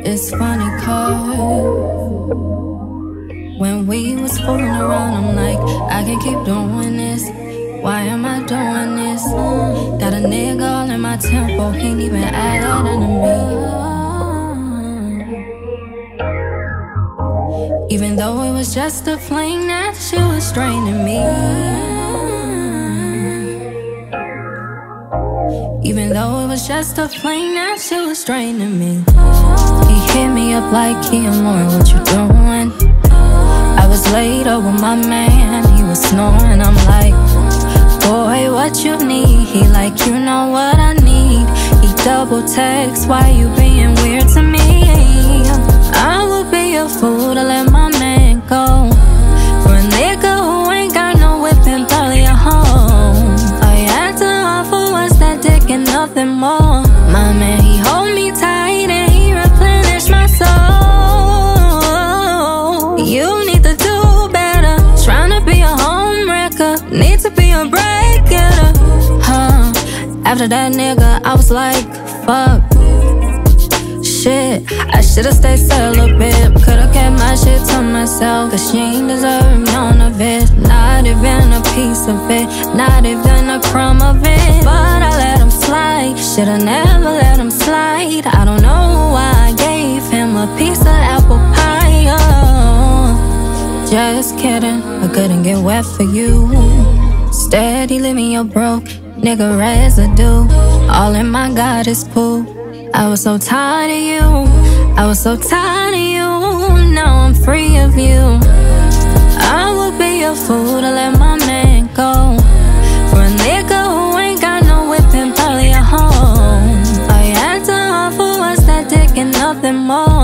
It's funny cause when we was fooling around, I'm like, I can keep doing this. Why am I doing this? Got a nigga all in my tempo, can't even add that into me. Even though it was just a fling, that shit was draining me. Even though it was just a fling, that shit was draining me. He hit me up like, Keon Moore, what you doing? I was laid up with my man, he was snoring. I'm like, boy, what you need? He like, you know what I need. He double text, why you being weird to me? I would be a fool to let my man go for a nigga who ain't got no whip and barely a home. All you had to offer was that dick and nothing more. My man, he hold me tight and he replenished my soul. You need to do better, tryna be a home wrecker, need to be a break getter. After that nigga, I was like, fuck. Shit, I should've stayed celibate. Could've kept my shit to myself, cause she ain't deserve none of it. Not even a piece of it, not even a crumb of it. But I let him slide, should've never let him slide. I don't know why I gave him a piece of apple pie. Oh, just kidding, I couldn't get wet for you. Steady living your broke nigga residue, all in my goddess pool. I was so tired of you, I was so tired of you. Now I'm free of you. I would be a fool to let my man go for a nigga who ain't got no whip and probably a home. All you had to offer was that dick and nothing more.